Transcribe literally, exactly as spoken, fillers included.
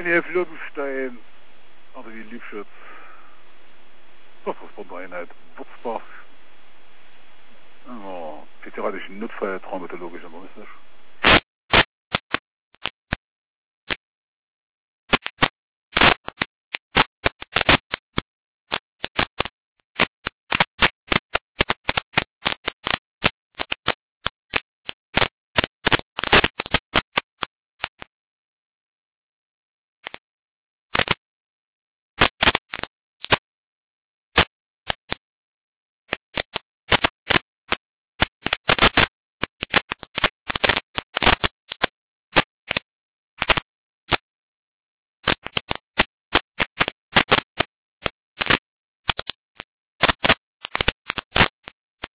Hier Flürdenstein, also wie Liebschutz, Transporteinheit, Wurzbach, oh, physikalischen Notfall, traumatologisch, aber ist das?